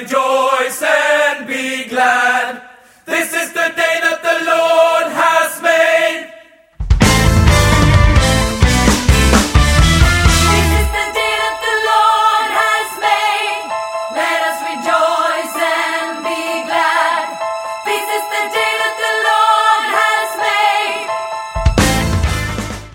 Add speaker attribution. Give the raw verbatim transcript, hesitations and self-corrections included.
Speaker 1: rejoice and be glad. This is the day that the Lord has